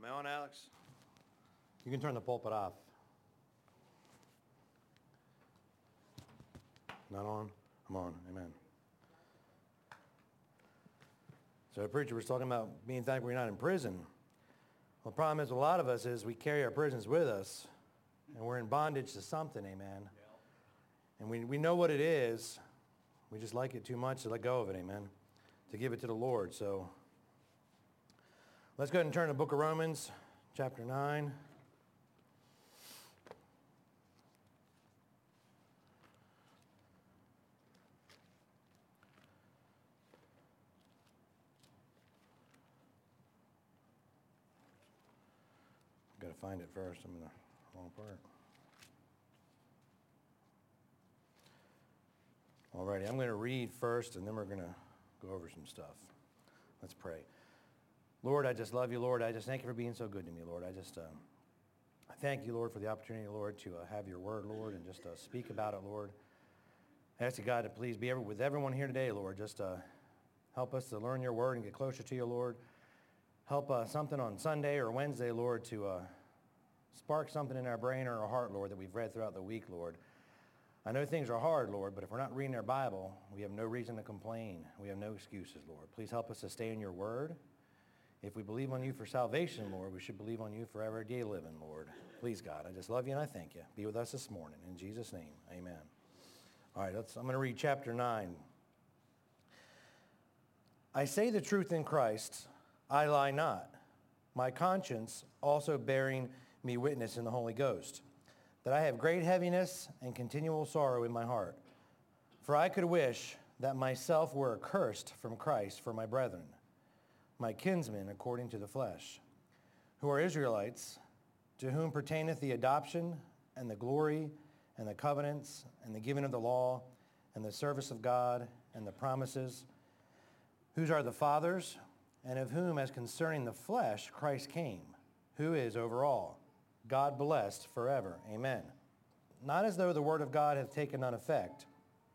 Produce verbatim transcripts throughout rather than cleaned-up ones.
Am I on, Alex? You can turn the pulpit off. Not on? I'm on. Amen. So the preacher was talking about being thankful we're not in prison. Well, the problem is a lot of us is we carry our prisons with us, and we're in bondage to something, amen. Yeah. And we, we know what it is. We just like it too much to let go of it, amen, to give it to the Lord. So let's go ahead and turn to the book of Romans, chapter nine. Got to find it first. I'm in the wrong part. Alrighty, I'm going to read first, and then we're going to go over some stuff. Let's pray. Lord, I just love you, Lord. I just thank you for being so good to me, Lord. I just um, I thank you, Lord, for the opportunity, Lord, to uh, have your word, Lord, and just uh, speak about it, Lord. I ask you, God, to please be ever with everyone here today, Lord. Just uh, help us to learn your word and get closer to you, Lord. Help uh, something on Sunday or Wednesday, Lord, to uh, spark something in our brain or our heart, Lord, that we've read throughout the week, Lord. I know things are hard, Lord, but if we're not reading our Bible, we have no reason to complain. We have no excuses, Lord. Please help us to stay in your word. If we believe on you for salvation, Lord, we should believe on you for everyday living, Lord. Please, God, I just love you and I thank you. Be with us this morning. In Jesus' name, amen. All right, let's, I'm going to read chapter nine. I say the truth in Christ, I lie not. My conscience also bearing me witness in the Holy Ghost, that I have great heaviness and continual sorrow in my heart. For I could wish that myself were accursed from Christ for my brethren, my kinsmen according to the flesh, who are Israelites, to whom pertaineth the adoption and the glory and the covenants and the giving of the law and the service of God and the promises, whose are the fathers, and of whom, as concerning the flesh, Christ came, who is over all, God blessed forever. Amen. Not as though the word of God hath taken none effect.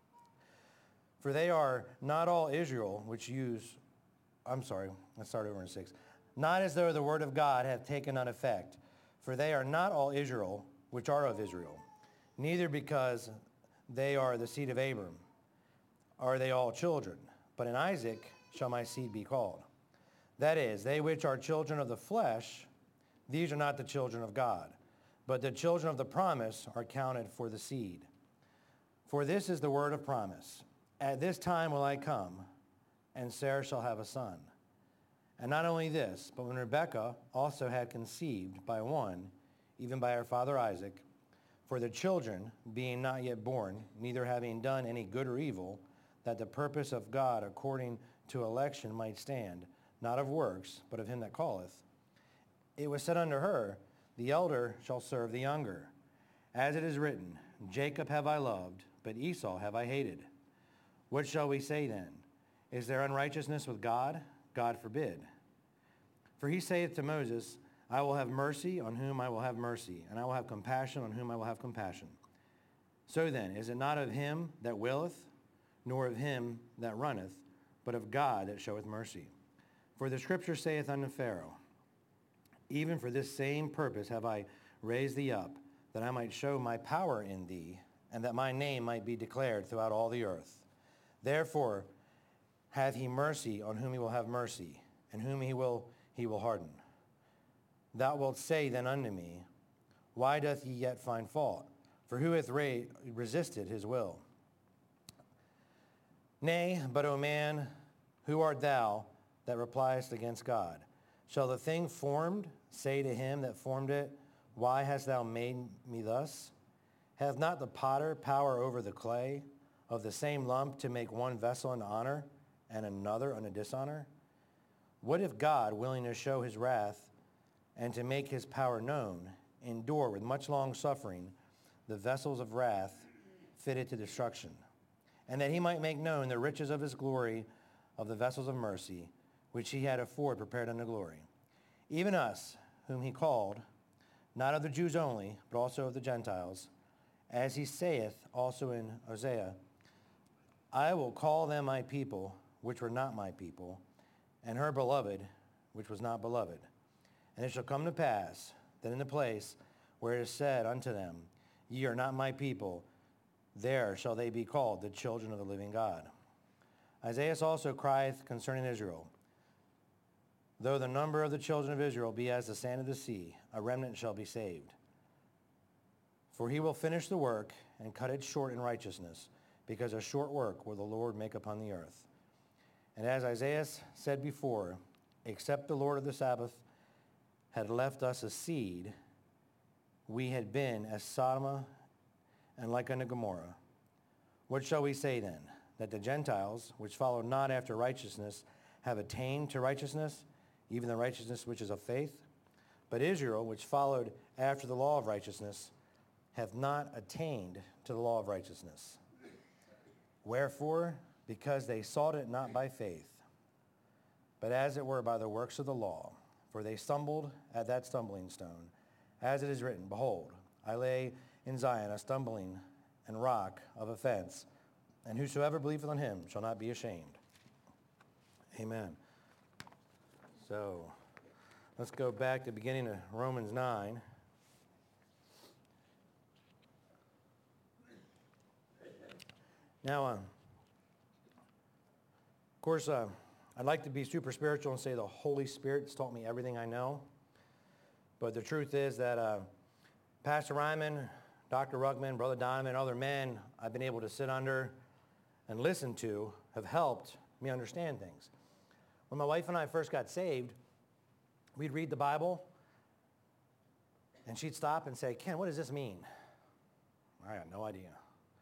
For they are not all Israel which use, I'm sorry, let's start over in six. Not as though the word of God hath taken none effect. For they are not all Israel which are of Israel. Neither because they are the seed of Abram are they all children. But in Isaac shall my seed be called. That is, they which are children of the flesh, these are not the children of God, but the children of the promise are counted for the seed. For this is the word of promise. At this time will I come, and Sarah shall have a son. And not only this, but when Rebekah also had conceived by one, even by her father Isaac, for the children being not yet born, neither having done any good or evil, that the purpose of God according to election might stand, not of works, but of him that calleth, it was said unto her, the elder shall serve the younger. As it is written, Jacob have I loved, but Esau have I hated. What shall we say then? Is there unrighteousness with God? God forbid. For he saith to Moses, I will have mercy on whom I will have mercy, and I will have compassion on whom I will have compassion. So then, is it not of him that willeth, nor of him that runneth, but of God that showeth mercy? For the scripture saith unto Pharaoh, even for this same purpose have I raised thee up, that I might show my power in thee, and that my name might be declared throughout all the earth. Therefore hath he mercy on whom he will have mercy, and whom he will he will harden. Thou wilt say then unto me, why doth he yet find fault? For who hath ra- resisted his will? Nay, but, O man, who art thou that repliest against God? Shall the thing formed say to him that formed it, why hast thou made me thus? Hath not the potter power over the clay of the same lump to make one vessel unto honor and another unto dishonor? What if God, willing to show his wrath and to make his power known, endure with much long suffering the vessels of wrath fitted to destruction, and that he might make known the riches of his glory of the vessels of mercy, which he had afore prepared unto glory? Even us, whom he called, not of the Jews only, but also of the Gentiles, as he saith also in Hosea, I will call them my people, which were not my people, and her beloved, which was not beloved. And it shall come to pass that in the place where it is said unto them, Ye are not my people, there shall they be called the children of the living God. Isaiah also crieth concerning Israel, Though the number of the children of Israel be as the sand of the sea, a remnant shall be saved. For he will finish the work and cut it short in righteousness, because a short work will the Lord make upon the earth. And as Isaiah said before, except the Lord of the Sabbath had left us a seed, we had been as Sodom and like unto Gomorrah. What shall we say then? That the Gentiles, which followed not after righteousness, have attained to righteousness, even the righteousness which is of faith? But Israel, which followed after the law of righteousness, hath not attained to the law of righteousness. Wherefore? Because they sought it not by faith, but as it were by the works of the law. For they stumbled at that stumbling stone. As it is written, Behold, I lay in Zion a stumbling and rock of offense, and whosoever believeth on him shall not be ashamed. Amen. So, let's go back to the beginning of Romans nine. Now, uh, of course, uh, I'd like to be super spiritual and say the Holy Spirit's taught me everything I know. But the truth is that uh, Pastor Ryman, Doctor Ruckman, Brother Donovan, and other men I've been able to sit under and listen to have helped me understand things. When my wife and I first got saved, we'd read the Bible, and she'd stop and say, Ken, what does this mean? I got no idea.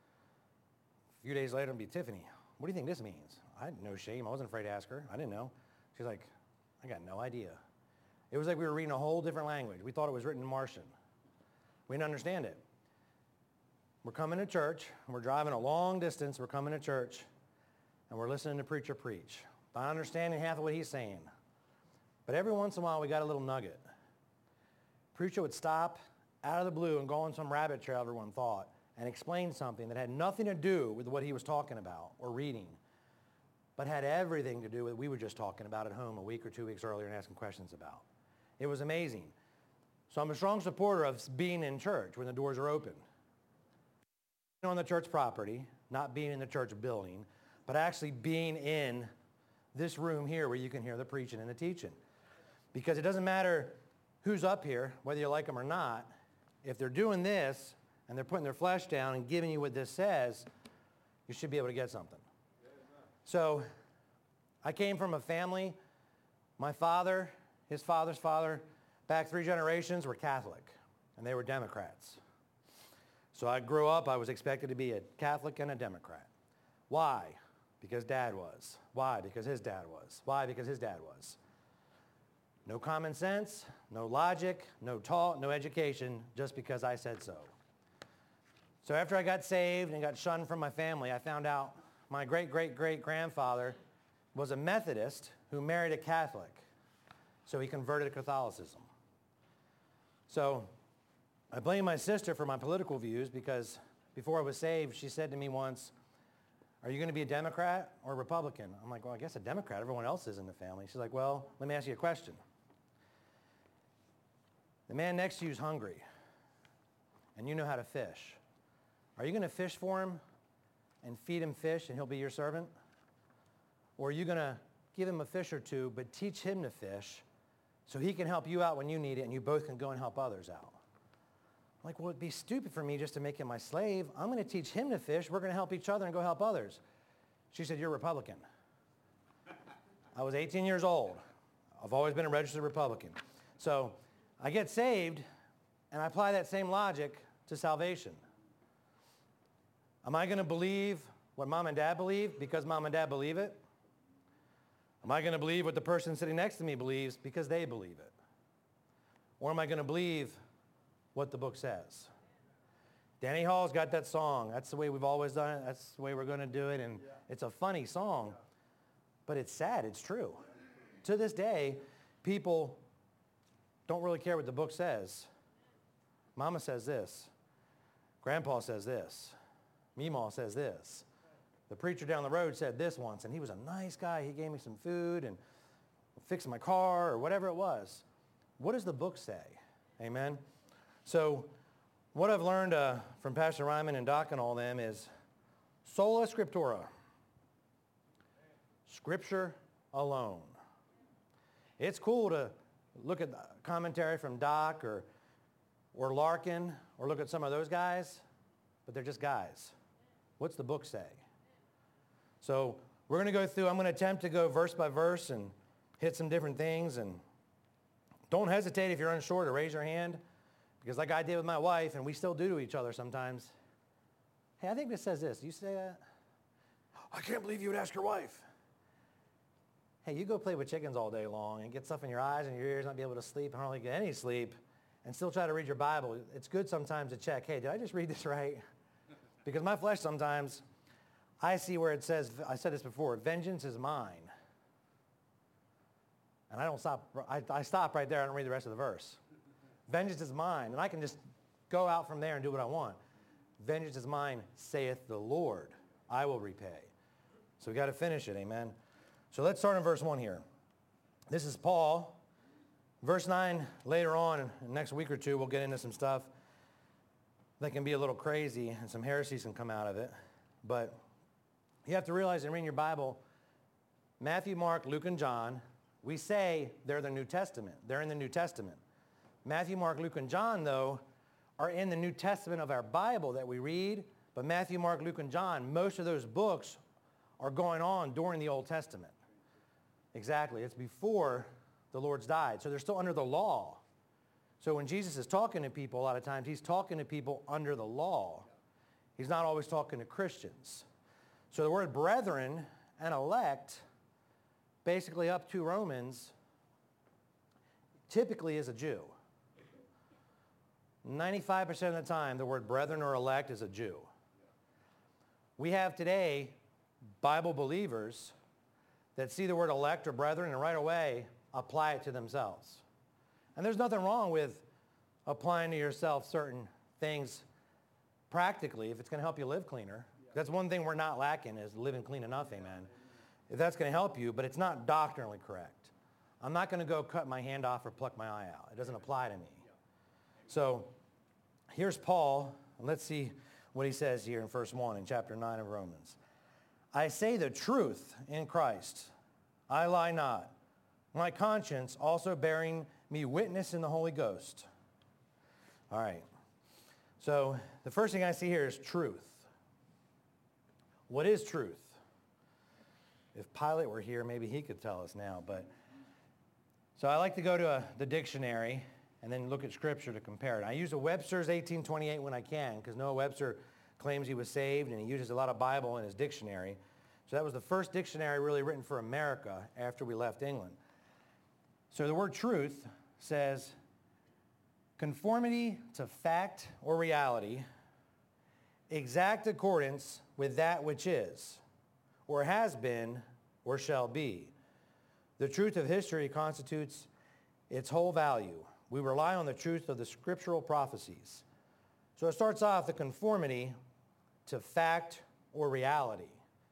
A few days later, it'd be Tiffany. What do you think this means? I had no shame. I wasn't afraid to ask her. I didn't know. She's like, I got no idea. It was like we were reading a whole different language. We thought it was written in Martian. We didn't understand it. We're coming to church, and we're driving a long distance. We're coming to church, and we're listening to preacher preach. Not understanding half of what he's saying. But every once in a while, we got a little nugget. Preacher would stop out of the blue and go on some rabbit trail everyone thought and explain something that had nothing to do with what he was talking about or reading, but had everything to do with what we were just talking about at home a week or two weeks earlier and asking questions about. It was amazing. So I'm a strong supporter of being in church when the doors are open. On the church property, not being in the church building, but actually being in this room here where you can hear the preaching and the teaching. Because it doesn't matter who's up here, whether you like them or not, if they're doing this and they're putting their flesh down and giving you what this says, you should be able to get something. So I came from a family, my father, his father's father, back three generations were Catholic, and they were Democrats. So I grew up, I was expected to be a Catholic and a Democrat. Why? Because dad was. Why? Because his dad was. Why? Because his dad was. No common sense, no logic, no talk, no education, just because I said so. So after I got saved and got shunned from my family, I found out my great-great-great-grandfather was a Methodist who married a Catholic. So he converted to Catholicism. So I blame my sister for my political views because before I was saved, she said to me once, are you going to be a Democrat or a Republican? I'm like, well, I guess a Democrat. Everyone else is in the family. She's like, well, let me ask you a question. The man next to you is hungry, and you know how to fish. Are you going to fish for him and feed him fish, and he'll be your servant? Or are you going to give him a fish or two, but teach him to fish so he can help you out when you need it, and you both can go and help others out? I'm like, well, it'd be stupid for me just to make him my slave. I'm going to teach him to fish. We're going to help each other and go help others. She said, you're a Republican. I was eighteen years old. I've always been a registered Republican. So I get saved, and I apply that same logic to salvation. Am I going to believe what mom and dad believe because mom and dad believe it? Am I going to believe what the person sitting next to me believes because they believe it? Or am I going to believe what the book says? Danny Hall's got that song. That's the way we've always done it. That's the way we're going to do it. And yeah. It's a funny song, yeah. But it's sad. It's true. Yeah. To this day, people don't really care what the book says. Mama says this. Grandpa says this. Meemaw says this. The preacher down the road said this once, and he was a nice guy. He gave me some food and fixed my car or whatever it was. what does the book say? Amen? So what I've learned uh, from Pastor Ryman and Doc and all them is sola scriptura, Scripture alone. It's cool to look at the commentary from Doc or, or Larkin or look at some of those guys, but they're just guys. What's the book say? So we're going to go through, I'm going to attempt to go verse by verse and hit some different things. And don't hesitate if you're unsure to raise your hand, because like I did with my wife, and we still do to each other sometimes. Hey, I think this says this. Do you say that? I can't believe you would ask your wife. Hey, you go play with chickens all day long and get stuff in your eyes and your ears, not be able to sleep and hardly get any sleep, and still try to read your Bible. It's good sometimes to check, hey, did I just read this right? Because my flesh sometimes, I see where it says, I said this before, vengeance is mine. And I don't stop, I, I stop right there. I don't read the rest of the verse. Vengeance is mine. And I can just go out from there and do what I want. Vengeance is mine, saith the Lord. I will repay. So we got to finish it, amen. So let's start in verse one here. This is Paul. Verse nine, later on, in the next week or two, we'll get into some stuff that can be a little crazy and some heresies can come out of it. But you have to realize in reading your Bible, Matthew, Mark, Luke, and John, we say they're the New Testament. They're in the New Testament. Matthew, Mark, Luke, and John, though, are in the New Testament of our Bible that we read. But Matthew, Mark, Luke, and John, most of those books are going on during the Old Testament. Exactly. It's before the Lord's died. So they're still under the law. So when Jesus is talking to people, a lot of times, he's talking to people under the law. He's not always talking to Christians. So the word brethren and elect, basically up to Romans, typically is a Jew. ninety-five percent of the time, the word brethren or elect is a Jew. We have today Bible believers that see the word elect or brethren and right away apply it to themselves. And there's nothing wrong with applying to yourself certain things practically if it's going to help you live cleaner. That's one thing we're not lacking is living clean enough, amen. If that's going to help you, but it's not doctrinally correct. I'm not going to go cut my hand off or pluck my eye out. It doesn't apply to me. So here's Paul, and let's see what he says here in verse one in chapter nine of Romans. I say the truth in Christ. I lie not. My conscience also bearing me witness in the Holy Ghost. All right. So the first thing I see here is truth. What is truth? If Pilate were here, maybe he could tell us now. But so I like to go to a, the dictionary and then look at Scripture to compare it. I use a Webster's eighteen twenty-eight when I can, because Noah Webster claims he was saved, and he uses a lot of Bible in his dictionary. So that was the first dictionary really written for America after we left England. So the word truth says conformity to fact or reality, exact accordance with that which is, or has been, or shall be. The truth of history constitutes its whole value. We rely on the truth of the scriptural prophecies. So it starts off the conformity to fact or reality.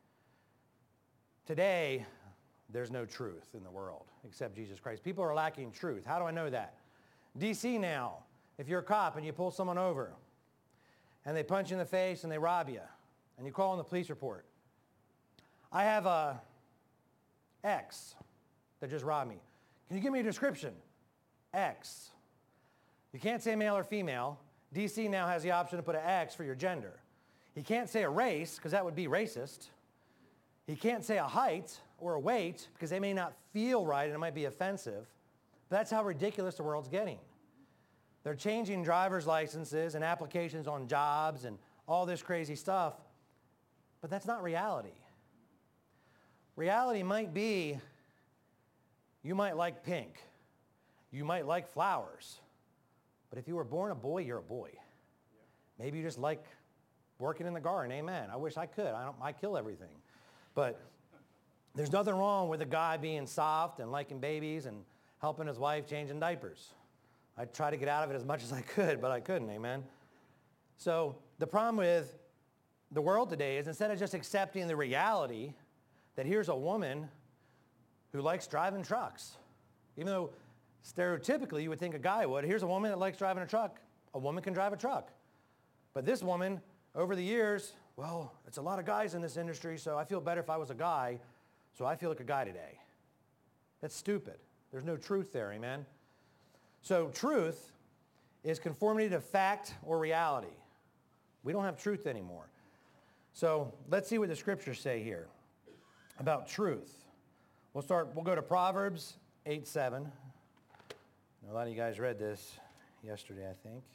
Today, there's no truth in the world except Jesus Christ. People are lacking truth. How do I know that? D C now, if you're a cop and you pull someone over and they punch you in the face and they rob you and you call in the police report, I have a X that just robbed me. Can you give me a description? X. You can't say male or female. D C now has the option to put an X for your gender. He can't say a race because that would be racist. He can't say a height or a weight because they may not feel right and it might be offensive. But that's how ridiculous the world's getting. They're changing driver's licenses and applications on jobs and all this crazy stuff. But that's not reality. Reality might be you might like pink. You might like flowers. But if you were born a boy, you're a boy. Maybe you just like working in the garden. Amen. I wish I could. I don't, I kill everything. But there's nothing wrong with a guy being soft and liking babies and helping his wife changing diapers. I tried to get out of it as much as I could, but I couldn't. Amen. So the problem with the world today is instead of just accepting the reality that here's a woman who likes driving trucks, even though Stereotypically, you would think a guy would. Here's a woman that likes driving a truck. A woman can drive a truck. But this woman, over the years, well, it's a lot of guys in this industry, so I feel better if I was a guy, so I feel like a guy today. That's stupid. There's no truth there, amen? So truth is conformity to fact or reality. We don't have truth anymore. So let's see what the scriptures say here about truth. We'll start, we'll go to Proverbs eight seven. A lot of you guys read this yesterday, I think.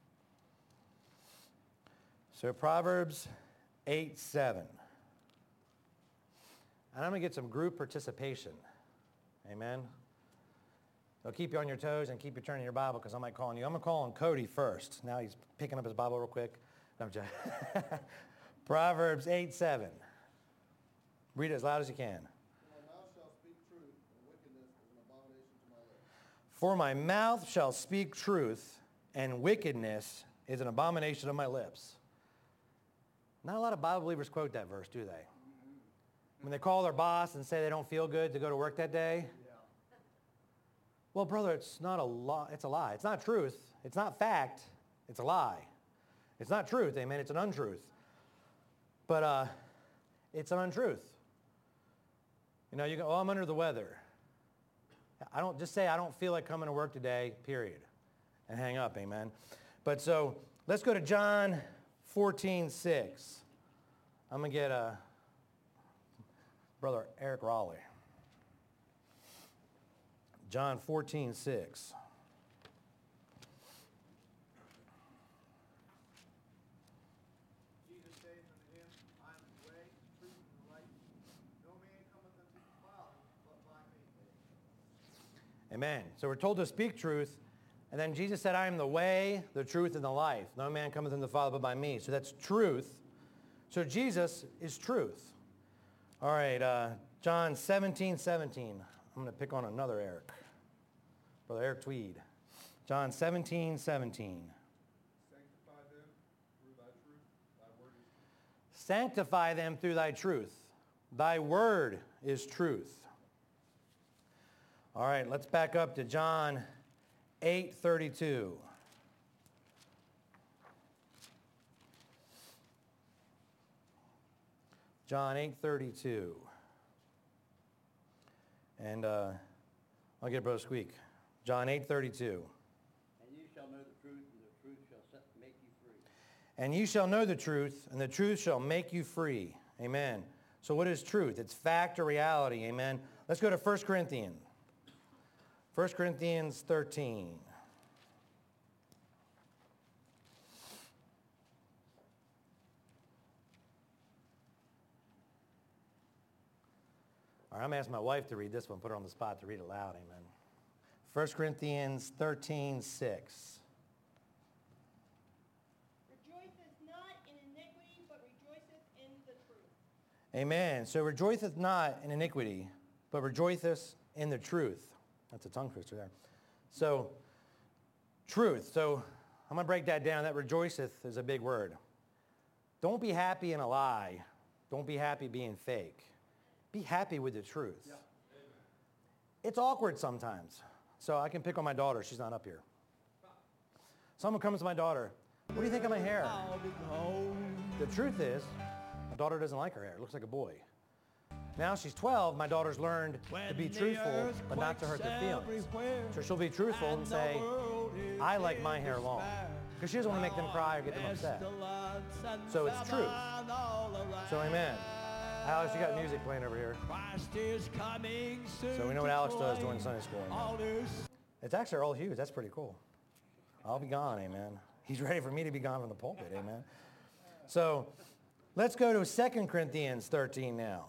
So Proverbs eight seven. And I'm going to get some group participation. Amen. So keep you on your toes and keep you turning your Bible because I might call on you. I'm going to call on Cody first. Now he's picking up his Bible real quick. No, I'm joking. Proverbs eight seven. Read it as loud as you can. For my mouth shall speak truth, and wickedness is an abomination of my lips. Not a lot of Bible believers quote that verse, do they? When they call their boss and say they don't feel good to go to work that day. Yeah. Well, brother, it's not a lie. It's a lie. It's not truth. It's not fact. It's a lie. It's not truth, amen. It's an untruth. But uh, it's an untruth. You know, you go, oh, I'm under the weather. I don't just say I don't feel like coming to work today, period, and hang up, amen. But so let's go to John fourteen six. I'm going to get uh, Brother Eric Raleigh. John fourteen six. Jesus saith unto him, I am the way, the truth, and the life. No man cometh unto the Father but by me. Amen. So we're told to speak truth. And then Jesus said, I am the way, the truth, and the life. No man cometh unto the Father but by me. So that's truth. So Jesus is truth. All right, uh, John seventeen seventeen. I'm going to pick on another Eric. Brother Eric Tweed. John seventeen seventeen. Sanctify them through thy truth. Thy word is truth. Sanctify them through thy truth. Thy word is truth. All right, let's back up to John eight thirty-two. John eight thirty-two. And uh, I'll get Brother Squeak. John eight thirty-two. And you shall know the truth, and the truth shall set, make you free. And you shall know the truth, and the truth shall make you free. Amen. So what is truth? It's fact or reality. Amen. Let's go to First Corinthians. First Corinthians thirteen. All right, I'm asking my wife to read this one, put her on the spot to read it loud, amen. First Corinthians thirteen six. Rejoiceth not in iniquity, but rejoiceth in the truth. Amen. So rejoiceth not in iniquity, but rejoiceth in the truth. That's a tongue twister there. So, truth. So, I'm going to break that down. That rejoiceth is a big word. Don't be happy in a lie. Don't be happy being fake. Be happy with the truth. Yeah. It's awkward sometimes. So I can pick on my daughter. She's not up here. Someone comes to my daughter. What do you think of my hair? The truth is, my daughter doesn't like her hair. It looks like a boy. Now she's twelve. My daughter's learned to be truthful, but not to hurt their feelings. So she'll be truthful and say, I like my hair long. Because she doesn't want to make them cry or get them upset. So it's truth. So amen. Alex, you got music playing over here. So we know what Alex does during Sunday school. Amen. It's actually Earl Hughes. That's pretty cool. I'll be gone, amen. He's ready for me to be gone from the pulpit, amen. So let's go to Second Corinthians thirteen now.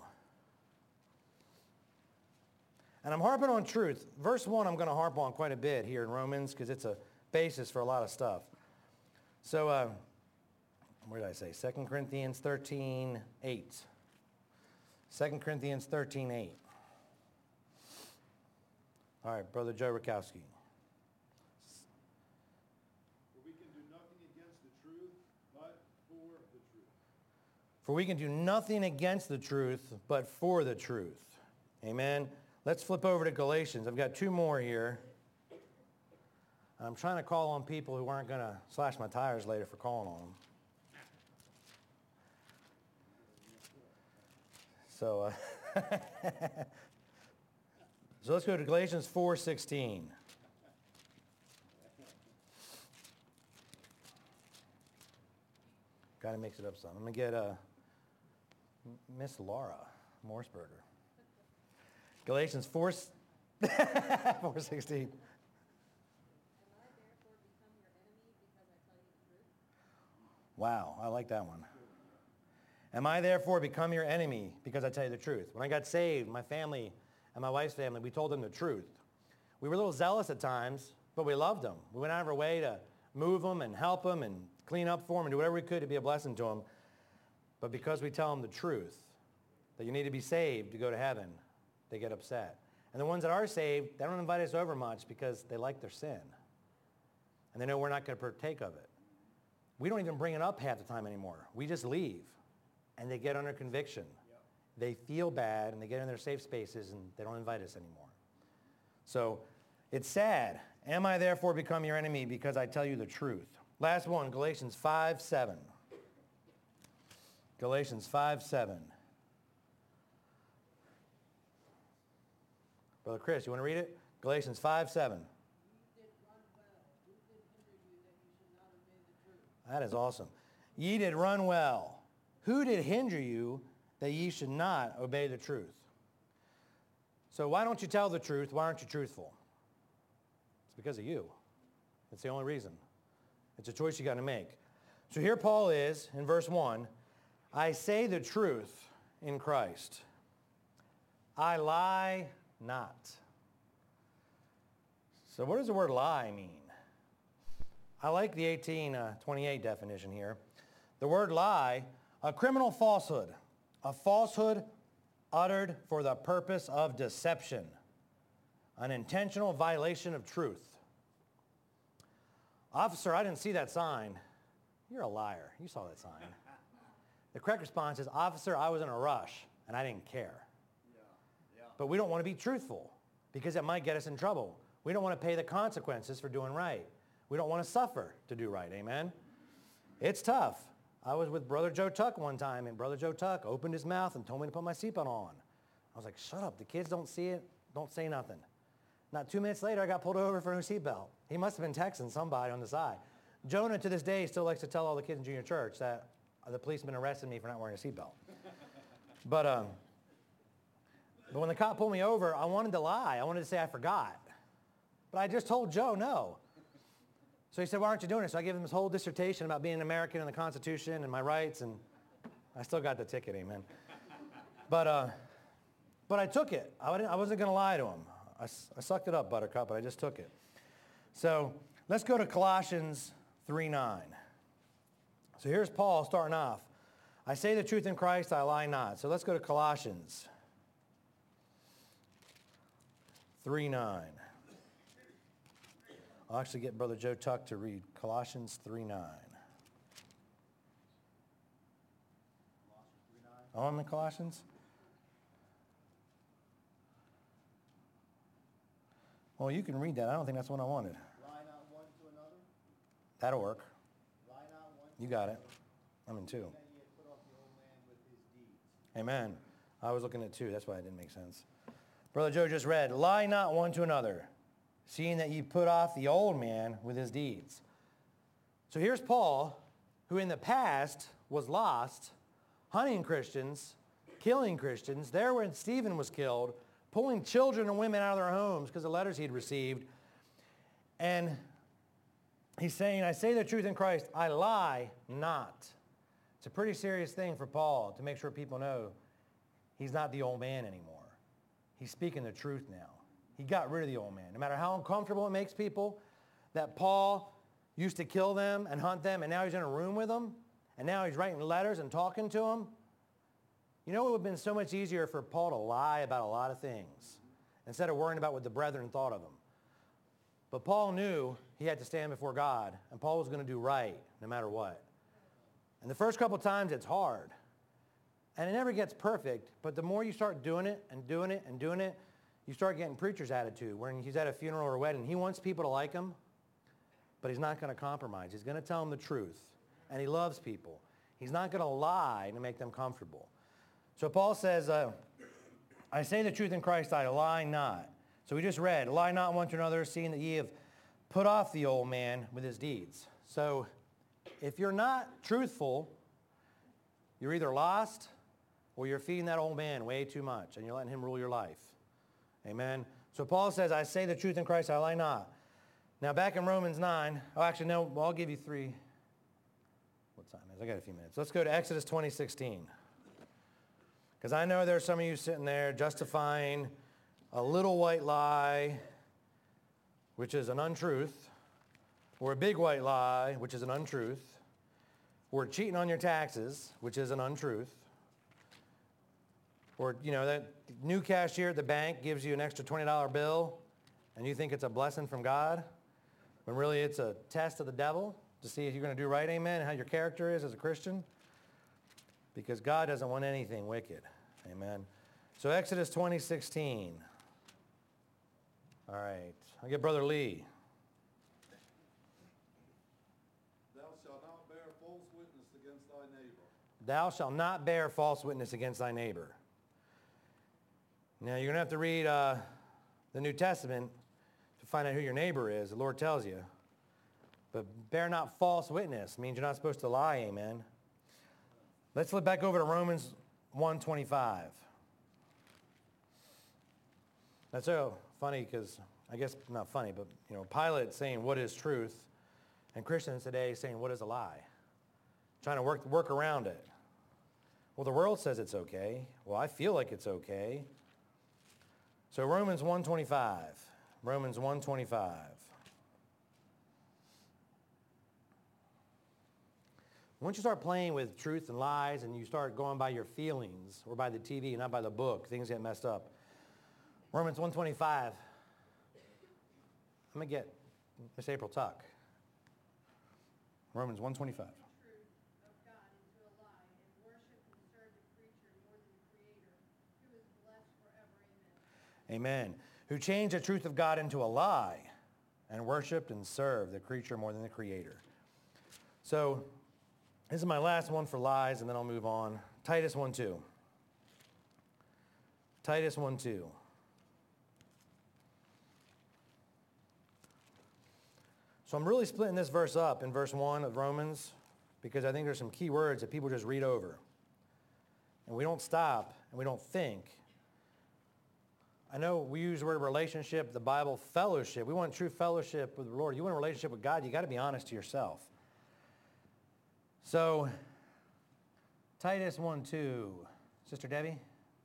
And I'm harping on truth. Verse one I'm going to harp on quite a bit here in Romans because it's a basis for a lot of stuff. So uh, where did I say? Second Corinthians thirteen eight. Second Corinthians thirteen eight. All right, Brother Joe Rakowski. For we can do nothing against the truth, but for the truth. For we can do nothing against the truth, but for the truth. Amen. Let's flip over to Galatians. I've got two more here. And I'm trying to call on people who aren't going to slash my tires later for calling on them. So, uh, so let's go to Galatians four sixteen. Got to mix it up some. I'm going to get uh, Miss Laura Morseberger. Galatians four, four sixteen. Wow, I like that one. Am I therefore become your enemy because I tell you the truth? When I got saved, my family and my wife's family, we told them the truth. We were a little zealous at times, but we loved them. We went out of our way to move them and help them and clean up for them and do whatever we could to be a blessing to them. But because we tell them the truth, that you need to be saved to go to heaven, they get upset. And the ones that are saved, they don't invite us over much because they like their sin. And they know we're not going to partake of it. We don't even bring it up half the time anymore. We just leave. And they get under conviction. Yep. They feel bad, and they get in their safe spaces, and they don't invite us anymore. So it's sad. Am I therefore become your enemy because I tell you the truth? Last one, Galatians five seven. Galatians five seven. Brother Chris, you want to read it? Galatians five seven. That is awesome. Ye did run well. Who did hinder you that ye should not obey the truth? So why don't you tell the truth? Why aren't you truthful? It's because of you. It's the only reason. It's a choice you got to make. So here Paul is in verse one. I say the truth in Christ. I lie not. So what does the word lie mean? I like the eighteen twenty-eight definition here. The word lie, a criminal falsehood, a falsehood uttered for the purpose of deception, an intentional violation of truth. Officer, I didn't see that sign. You're a liar. You saw that sign. The correct response is, officer, I was in a rush and I didn't care. Yeah, yeah. But we don't want to be truthful because it might get us in trouble. We don't want to pay the consequences for doing right. We don't want to suffer to do right. Amen? It's tough. I was with Brother Joe Tuck one time, and Brother Joe Tuck opened his mouth and told me to put my seatbelt on. I was like, shut up. The kids don't see it. Don't say nothing. Not two minutes later, I got pulled over for no seatbelt. He must have been texting somebody on the side. Jonah, to this day, still likes to tell all the kids in junior church that the policeman arrested me for not wearing a seatbelt. But, um, but when the cop pulled me over, I wanted to lie. I wanted to say I forgot. But I just told Joe no. So he said, why aren't you doing it? So I gave him this whole dissertation about being an American and the Constitution and my rights, and I still got the ticket, amen. But, uh, but I took it. I, I wasn't going to lie to him. I, I sucked it up, Buttercup, but I just took it. So let's go to Colossians three nine. So here's Paul starting off. I say the truth in Christ, I lie not. So let's go to Colossians three nine. I'll actually get Brother Joe Tuck to read Colossians three nine. Oh, I'm in Colossians? Well, you can read that. I don't think that's what I wanted. Lie not one to another. That'll work. Lie not one to You got it. another. I'm in two. And ye have put off the old man with his deeds. Amen. I was looking at two. That's why it didn't make sense. Brother Joe just read, lie not one to another, seeing that ye put off the old man with his deeds. So here's Paul, who in the past was lost, hunting Christians, killing Christians, there when Stephen was killed, pulling children and women out of their homes because of letters he'd received. And he's saying, I say the truth in Christ, I lie not. It's a pretty serious thing for Paul to make sure people know he's not the old man anymore. He's speaking the truth now. He got rid of the old man. No matter how uncomfortable it makes people, that Paul used to kill them and hunt them, and now he's in a room with them, and now he's writing letters and talking to them. You know, it would have been so much easier for Paul to lie about a lot of things instead of worrying about what the brethren thought of him. But Paul knew he had to stand before God, and Paul was going to do right no matter what. And the first couple times, it's hard. And it never gets perfect, but the more you start doing it and doing it and doing it, you start getting preacher's attitude. When he's at a funeral or a wedding, he wants people to like him, but he's not going to compromise. He's going to tell them the truth, and he loves people. He's not going to lie to make them comfortable. So Paul says, uh, I say the truth in Christ, I lie not. So we just read, lie not one to another, seeing that ye have put off the old man with his deeds. So if you're not truthful, you're either lost or you're feeding that old man way too much, and you're letting him rule your life. Amen. So Paul says, I say the truth in Christ, I lie not. Now back in Romans nine, oh actually no, well, I'll give you three. What time is it? I got a few minutes. Let's go to Exodus twenty sixteen. Because I know there's some of you sitting there justifying a little white lie, which is an untruth, or a big white lie, which is an untruth, or cheating on your taxes, which is an untruth, or, you know, that new cashier at the bank gives you an extra twenty dollar bill, and you think it's a blessing from God, when really it's a test of the devil to see if you're going to do right, amen, and how your character is as a Christian. Because God doesn't want anything wicked. Amen. So Exodus twenty sixteen. All right. I'll get Brother Lee. Thou shalt not bear false witness against thy neighbor. Thou shalt not bear false witness against thy neighbor. Now, you're going to have to read uh, the New Testament to find out who your neighbor is. The Lord tells you. But bear not false witness means you're not supposed to lie, amen. Let's flip back over to Romans one twenty-five. That's so funny because, I guess not funny, but, you know, Pilate saying what is truth, and Christians today saying what is a lie. Trying to work, work around it. Well, the world says it's okay. Well, I feel like it's okay. So Romans one twenty-five. Romans one twenty-five. Once you start playing with truth and lies and you start going by your feelings or by the T V, not by the book, things get messed up. Romans one twenty-five. I'm going to get Miss April Tuck. Romans one twenty-five. Truth of God into a lie, and worship and serve the creature more than the Creator, who is blessed forever. Amen. Amen. Who changed the truth of God into a lie and worshiped and served the creature more than the Creator. So, this is my last one for lies, and then I'll move on. Titus one two. Titus one two. So I'm really splitting this verse up in verse one of Romans because I think there's some key words that people just read over. And we don't stop, and we don't think. I know we use the word relationship, the Bible, fellowship. We want true fellowship with the Lord. You want a relationship with God, you got to be honest to yourself. So, Titus one two. Sister Debbie? In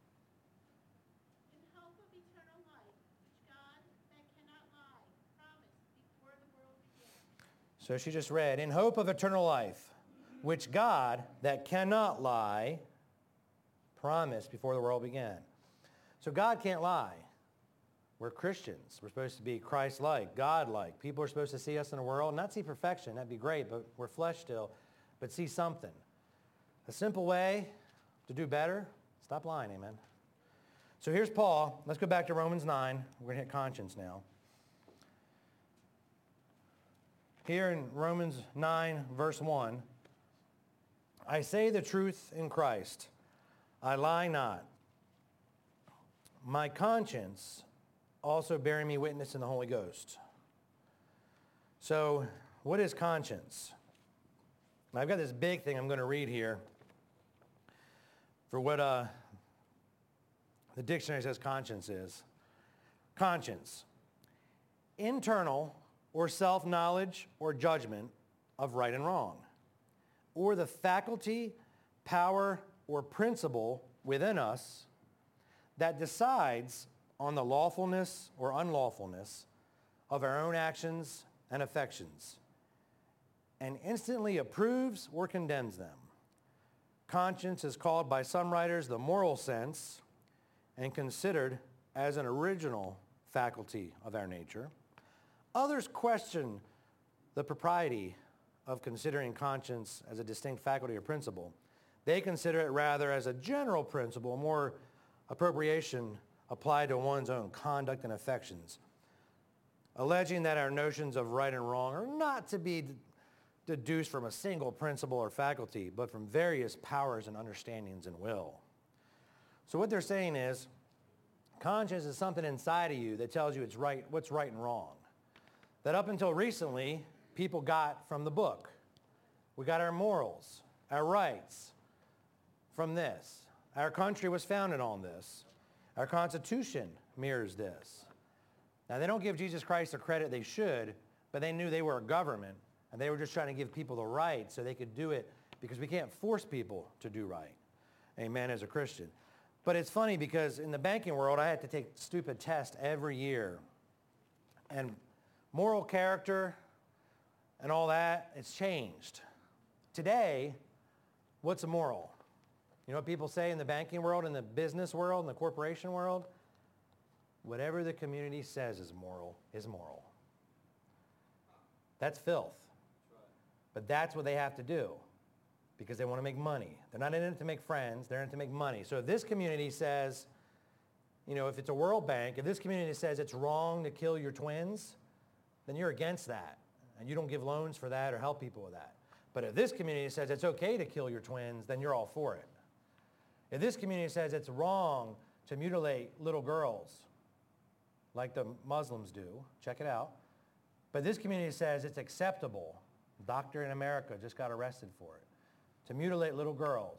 hope of eternal life, which God, that cannot lie, promised before the world began. So she just read, in hope of eternal life, which God, that cannot lie, promised before the world began. So God can't lie. We're Christians. We're supposed to be Christ-like, God-like. People are supposed to see us in the world, not see perfection. That'd be great, but we're flesh still. But see something. A simple way to do better, stop lying, amen. So here's Paul. Let's go back to Romans nine. We're going to hit conscience now. Here in Romans nine, verse one, I say the truth in Christ. I lie not. My conscience also bearing me witness in the Holy Ghost. So what is conscience? I've got this big thing I'm going to read here for what uh, the dictionary says conscience is. Conscience, internal or self-knowledge or judgment of right and wrong, or the faculty, power, or principle within us that decides on the lawfulness or unlawfulness of our own actions and affections, and instantly approves or condemns them. Conscience is called by some writers the moral sense and considered as an original faculty of our nature. Others question the propriety of considering conscience as a distinct faculty or principle. They consider it rather as a general principle, more appropriation applied to one's own conduct and affections. alleging that our notions of right and wrong are not to be deduced from a single principle or faculty, but from various powers and understandings and will. So what they're saying is, conscience is something inside of you that tells you it's right, what's right and wrong. That up until recently, people got from the book. We got our morals, our rights from this. Our country was founded on this. Our Constitution mirrors this. Now, they don't give Jesus Christ the credit they should, but they knew they were a government, and they were just trying to give people the right so they could do it, because we can't force people to do right. Amen, as a Christian. But it's funny because in the banking world, I had to take stupid tests every year. And moral character and all that, it's changed. Today, what's a moral? You know what people say in the banking world, in the business world, in the corporation world? Whatever the community says is moral, is moral. That's filth. But that's what they have to do because they want to make money. They're not in it to make friends. They're in it to make money. So if this community says, you know, if it's a World Bank, if this community says it's wrong to kill your twins, then you're against that. And you don't give loans for that or help people with that. But if this community says it's okay to kill your twins, then you're all for it. If this community says it's wrong to mutilate little girls, like the Muslims do, check it out. But this community says it's acceptable. A doctor in America just got arrested for it. To mutilate little girls.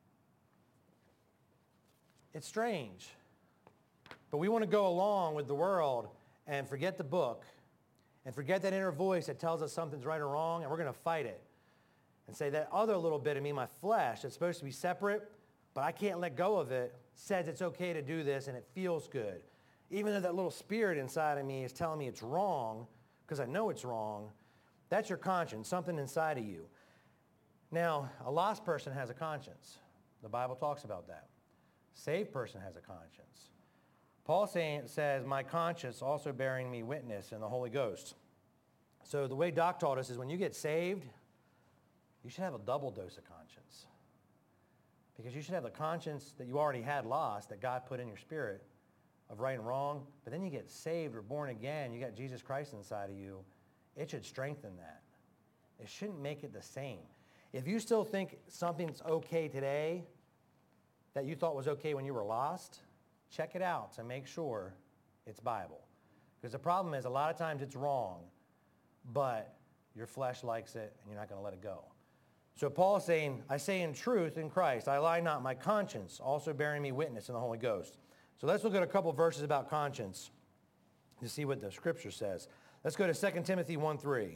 It's strange. But we want to go along with the world and forget the book and forget that inner voice that tells us something's right or wrong, and we're going to fight it. And say that other little bit of me, my flesh, that's supposed to be separate, but I can't let go of it, says it's okay to do this and it feels good. Even though that little spirit inside of me is telling me it's wrong, because I know it's wrong, that's your conscience, something inside of you. Now, a lost person has a conscience. The Bible talks about that. Saved person has a conscience. Paul saying, says, my conscience also bearing me witness in the Holy Ghost. So the way Doc taught us is when you get saved, you should have a double dose of conscience. Because you should have the conscience that you already had lost, that God put in your spirit, of right and wrong. But then you get saved or born again, you got Jesus Christ inside of you. It should strengthen that. It shouldn't make it the same. If you still think something's okay today that you thought was okay when you were lost, check it out to make sure it's Bible. Because the problem is a lot of times it's wrong, but your flesh likes it and you're not going to let it go. So Paul's saying, I say in truth in Christ, I lie not, my conscience also bearing me witness in the Holy Ghost. So let's look at a couple verses about conscience to see what the scripture says. Let's go to Second Timothy one three.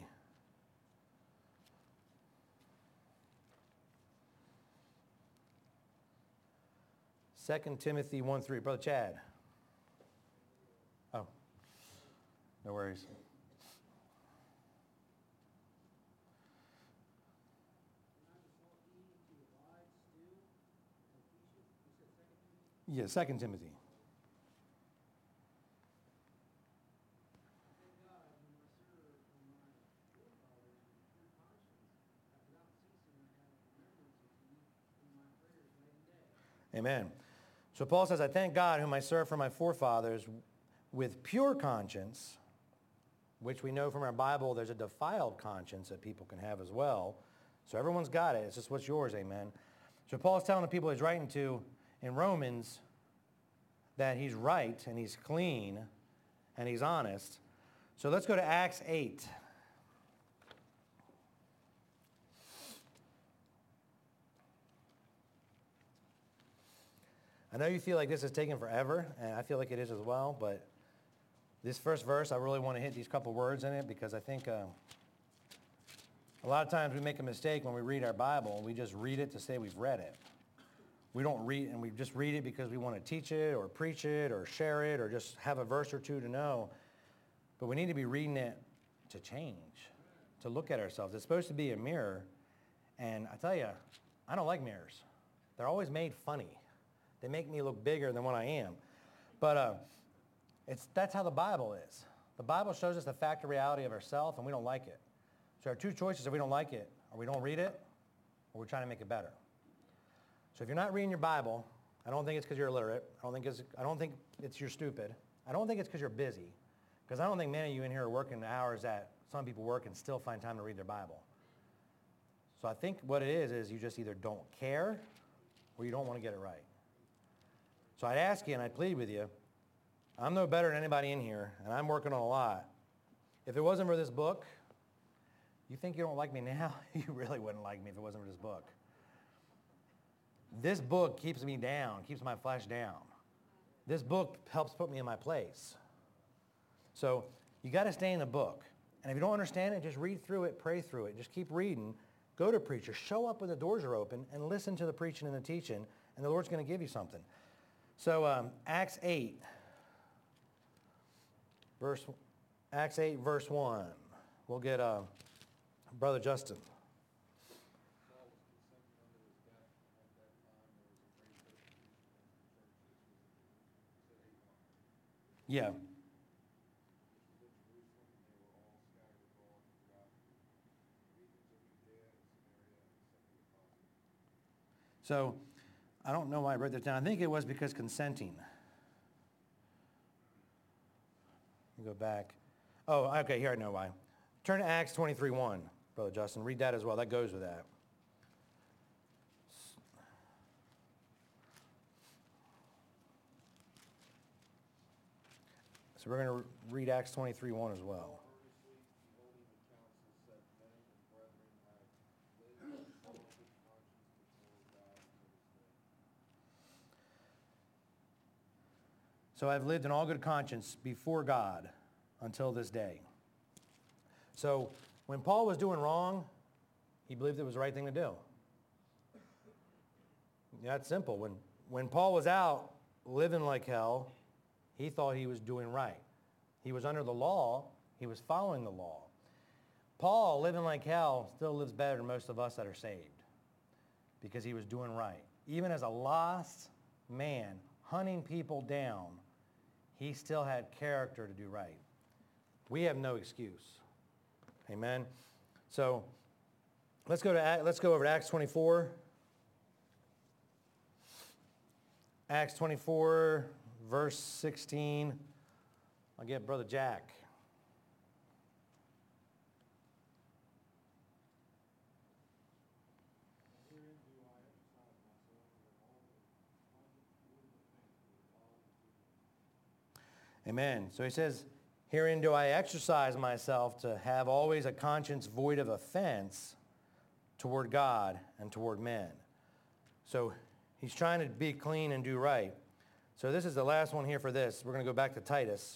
Second Timothy one three. Brother Chad. Oh, no worries. Yeah, Second Timothy. Amen. So Paul says, I thank God whom I serve from my forefathers with pure conscience, which we know from our Bible there's a defiled conscience that people can have as well. So everyone's got it. It's just what's yours, amen. So Paul's telling the people he's writing to in Romans that he's right and he's clean and he's honest. So let's go to Acts eight. I know you feel like this is taking forever, and I feel like it is as well, but this first verse, I really want to hit these couple words in it because I think uh, a lot of times we make a mistake when we read our Bible. We just read it to say we've read it. We don't read, and we just read it because we want to teach it or preach it or share it or just have a verse or two to know. But we need to be reading it to change, to look at ourselves. It's supposed to be a mirror, and I tell you, I don't like mirrors. They're always made funny. They make me look bigger than what I am. But uh, it's that's how the Bible is. The Bible shows us the fact of reality of ourselves, and we don't like it. So our two choices if we don't like it, or we don't read it, or we're trying to make it better. So if you're not reading your Bible, I don't think it's because you're illiterate. I don't think it's, I don't think it's you're stupid. I don't think it's because you're busy. Because I don't think many of you in here are working the hours that some people work and still find time to read their Bible. So I think what it is is you just either don't care or you don't want to get it right. So I'd ask you and I'd plead with you, I'm no better than anybody in here, and I'm working on a lot. If it wasn't for this book, you think you don't like me now? You really wouldn't like me if it wasn't for this book. This book keeps me down, keeps my flesh down. This book helps put me in my place. So you got to stay in the book. And if you don't understand it, just read through it, pray through it. Just keep reading. Go to preachers. Show up when the doors are open and listen to the preaching and the teaching, and the Lord's going to give you something. So um, Acts eight, verse Acts eight, verse one. We'll get uh, Brother Justin. Saul was consenting unto his death, and at that time there was a great persecution against the churches. It said eight hundred. Yeah. This was in Jerusalem, and they were all scattered abroad throughout the regions of Judea and Samaria, and accepted the gospel. So I don't know why I wrote this down. I think it was because consenting. Let me go back. Oh, okay, here I know why. Turn to Acts twenty-three one, Brother Justin. Read that as well. That goes with that. So we're going to read Acts twenty-three one as well. Earnestly beholding the council, said, Men and brethren, I have lived in all good conscience before God until this day. So I've lived in all good conscience before God until this day. So when Paul was doing wrong, he believed it was the right thing to do. Yeah, it's simple. When, when Paul was out living like hell, he thought he was doing right. He was under the law. He was following the law. Paul, living like hell, still lives better than most of us that are saved because he was doing right. Even as a lost man, hunting people down, he still had character to do right. We have no excuse. Amen. So let's go to let's go over to Acts twenty-four. Acts twenty-four, verse sixteen. I'll get Brother Jack. Amen. So he says, herein do I exercise myself to have always a conscience void of offense toward God and toward men. So he's trying to be clean and do right. So this is the last one here for this. We're going to go back to Titus.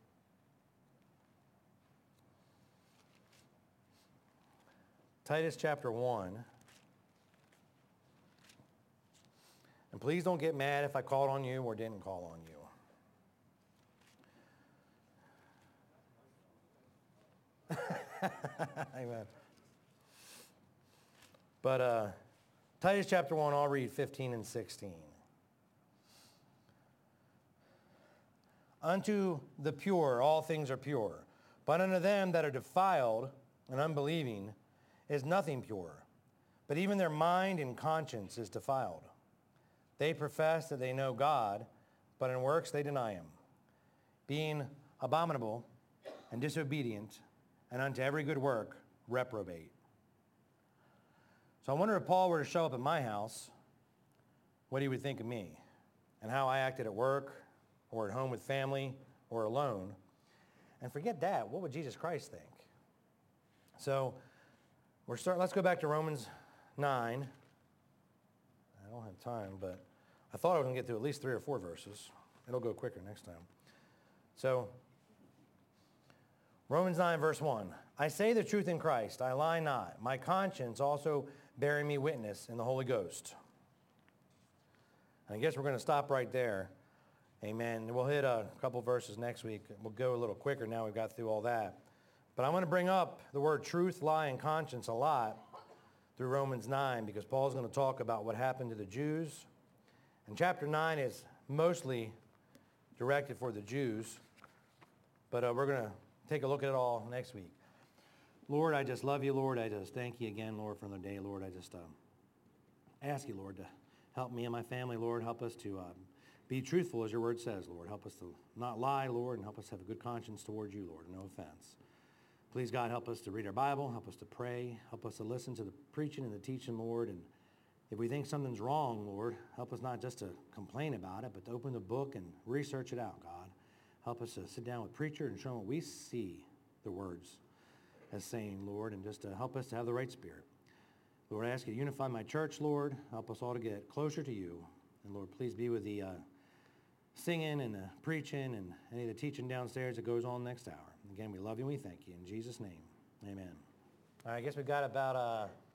Titus chapter one. And please don't get mad if I called on you or didn't call on you. Amen. But uh, Titus chapter one, I'll read fifteen and sixteen. Unto the pure all things are pure, but unto them that are defiled and unbelieving is nothing pure, but even their mind and conscience is defiled. They profess that they know God, but in works they deny him, being abominable and disobedient, and unto every good work reprobate. So I wonder if Paul were to show up at my house, what he would think of me, and how I acted at work, or at home with family, or alone. And forget that, what would Jesus Christ think? So we're starting. Let's go back to Romans nine. I don't have time, but I thought I was going to get through at least three or four verses. It'll go quicker next time. So Romans nine, verse one. I say the truth in Christ, I lie not. My conscience also bearing me witness in the Holy Ghost. And I guess we're going to stop right there. Amen. We'll hit a couple verses next week. We'll go a little quicker now we've got through all that. But I want to bring up the word truth, lie, and conscience a lot through Romans nine because Paul's going to talk about what happened to the Jews. And chapter nine is mostly directed for the Jews. But uh, we're going to take a look at it all next week. Lord, I just love you, Lord. I just thank you again, Lord, for another day, Lord. I just uh, ask you, Lord, to help me and my family, Lord. Help us to uh, be truthful as your word says, Lord. Help us to not lie, Lord, and help us have a good conscience towards you, Lord. No offense. Please, God, help us to read our Bible. Help us to pray. Help us to listen to the preaching and the teaching, Lord. And if we think something's wrong, Lord, help us not just to complain about it, but to open the book and research it out, God. Help us to sit down with preacher and show them what we see the words as saying, Lord, and just to help us to have the right spirit. Lord, I ask you to unify my church, Lord. Help us all to get closer to you. And Lord, please be with the uh, singing and the preaching and any of the teaching downstairs that goes on next hour. Again, we love you and we thank you. In Jesus' name, amen. All right, I guess we've got about uh,